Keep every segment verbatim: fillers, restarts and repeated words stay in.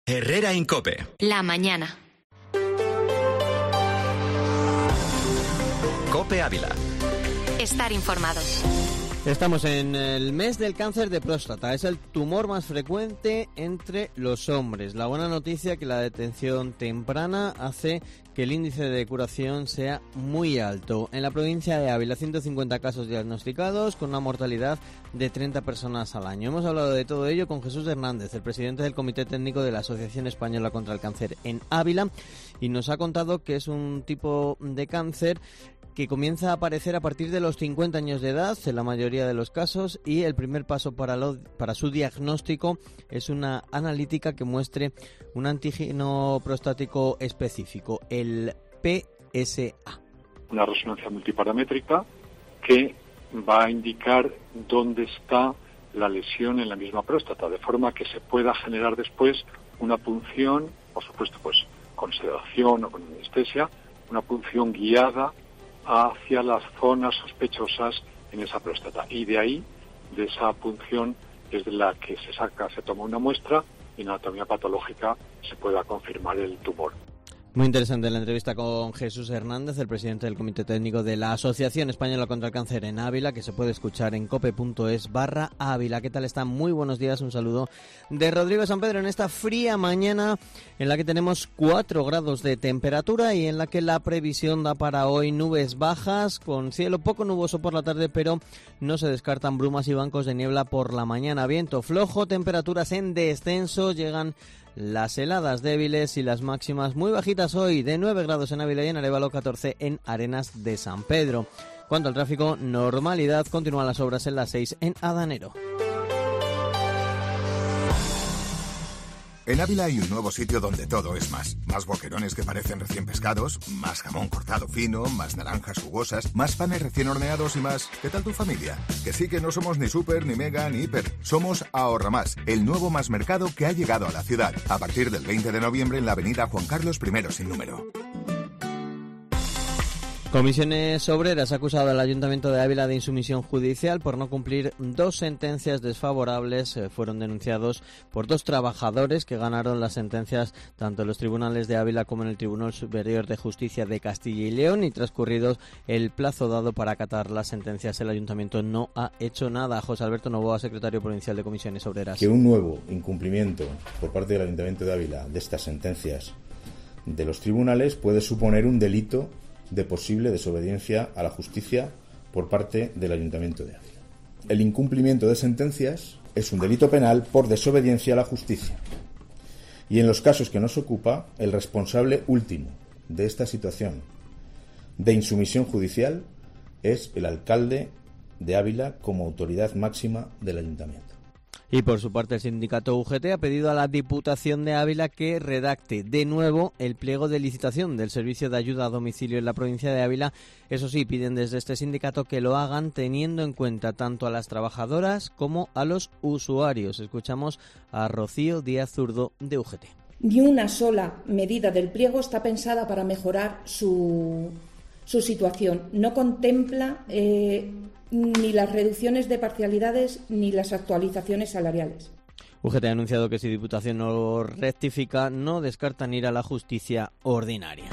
Herrera Incope. La mañana. Cope Ávila. Estar informados. Estamos en el mes del cáncer de próstata. Es el tumor más frecuente entre los hombres. La buena noticia es que la detección temprana hace que el índice de curación sea muy alto. En la provincia de Ávila, ciento cincuenta casos diagnosticados con una mortalidad de treinta personas al año. Hemos hablado de todo ello con Jesús Hernández, el presidente del Comité Técnico de la Asociación Española contra el Cáncer en Ávila, y nos ha contado que es un tipo de cáncer que comienza a aparecer a partir de los cincuenta años de edad, en la mayoría de los casos, y el primer paso para, lo, para su diagnóstico es una analítica que muestre un antígeno prostático específico, el P S A. Una resonancia multiparamétrica que va a indicar dónde está la lesión en la misma próstata, de forma que se pueda generar después una punción, por supuesto, pues con sedación o con anestesia, una punción guiada hacia las zonas sospechosas en esa próstata. Y de ahí, de esa punción, es de la que se saca, se toma una muestra y en anatomía patológica se pueda confirmar el tumor. Muy interesante la entrevista con Jesús Hernández, el presidente del Comité Técnico de la Asociación Española contra el Cáncer en Ávila, que se puede escuchar en cope.es barra Ávila. ¿Qué tal están? Muy buenos días, un saludo de Rodrigo San Pedro en esta fría mañana en la que tenemos cuatro grados de temperatura y en la que la previsión da para hoy nubes bajas, con cielo poco nuboso por la tarde, pero no se descartan brumas y bancos de niebla por la mañana. Viento flojo, temperaturas en descenso, llegan las heladas débiles y las máximas muy bajitas hoy, de nueve grados en Ávila y en Arévalo, catorce en Arenas de San Pedro. Cuanto al tráfico, normalidad, continúan las obras en la seis en Adanero. En Ávila hay un nuevo sitio donde todo es más. Más boquerones que parecen recién pescados, más jamón cortado fino, más naranjas jugosas, más panes recién horneados y más... ¿Qué tal tu familia? Que sí, que no somos ni súper, ni mega, ni hiper. Somos Ahorra Más, el nuevo más mercado que ha llegado a la ciudad. A partir del veinte de noviembre en la avenida Juan Carlos primero sin número. Comisiones Obreras ha acusado al Ayuntamiento de Ávila de insumisión judicial por no cumplir dos sentencias desfavorables. Eh, fueron denunciados por dos trabajadores que ganaron las sentencias tanto en los tribunales de Ávila como en el Tribunal Superior de Justicia de Castilla y León, y transcurrido el plazo dado para acatar las sentencias, el Ayuntamiento no ha hecho nada. José Alberto Novoa, secretario provincial de Comisiones Obreras. Que un nuevo incumplimiento por parte del Ayuntamiento de Ávila de estas sentencias de los tribunales puede suponer un delito de posible desobediencia a la justicia por parte del Ayuntamiento de Ávila. El incumplimiento de sentencias es un delito penal por desobediencia a la justicia. Y en los casos que nos ocupa, el responsable último de esta situación de insumisión judicial es el alcalde de Ávila como autoridad máxima del Ayuntamiento. Y por su parte el sindicato U G T ha pedido a la Diputación de Ávila que redacte de nuevo el pliego de licitación del servicio de ayuda a domicilio en la provincia de Ávila. Eso sí, piden desde este sindicato que lo hagan teniendo en cuenta tanto a las trabajadoras como a los usuarios. Escuchamos a Rocío Díaz Zurdo de U G T. Ni una sola medida del pliego está pensada para mejorar su, su situación. No contempla eh, ni las reducciones de parcialidades ni las actualizaciones salariales. U G T ha anunciado que si Diputación no rectifica, no descartan ir a la justicia ordinaria.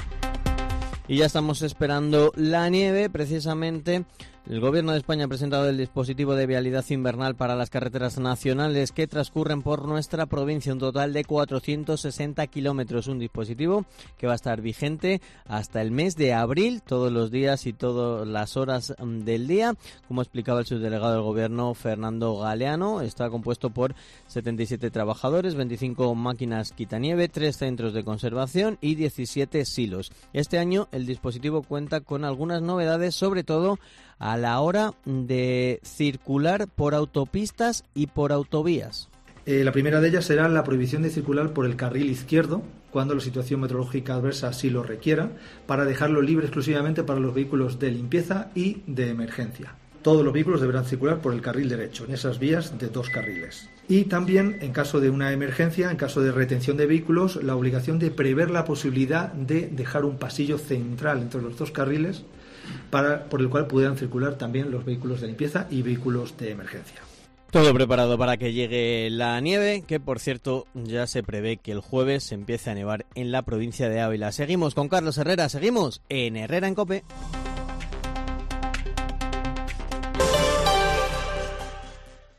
Y ya estamos esperando la nieve, precisamente. El Gobierno de España ha presentado el dispositivo de vialidad invernal para las carreteras nacionales que transcurren por nuestra provincia, un total de cuatrocientos sesenta kilómetros, un dispositivo que va a estar vigente hasta el mes de abril, todos los días y todas las horas del día. Como explicaba el subdelegado del Gobierno, Fernando Galeano, está compuesto por setenta y siete trabajadores, veinticinco máquinas quitanieve, tres centros de conservación y diecisiete silos. Este año el dispositivo cuenta con algunas novedades, sobre todo a la hora de circular por autopistas y por autovías. Eh, la primera de ellas será la prohibición de circular por el carril izquierdo cuando la situación meteorológica adversa así lo requiera, para dejarlo libre exclusivamente para los vehículos de limpieza y de emergencia. Todos los vehículos deberán circular por el carril derecho, en esas vías de dos carriles. Y también, en caso de una emergencia, en caso de retención de vehículos, la obligación de prever la posibilidad de dejar un pasillo central entre los dos carriles para, por el cual pudieran circular también los vehículos de limpieza y vehículos de emergencia. Todo preparado para que llegue la nieve, que por cierto ya se prevé que el jueves se empiece a nevar en la provincia de Ávila. Seguimos con Carlos Herrera, seguimos en Herrera en COPE.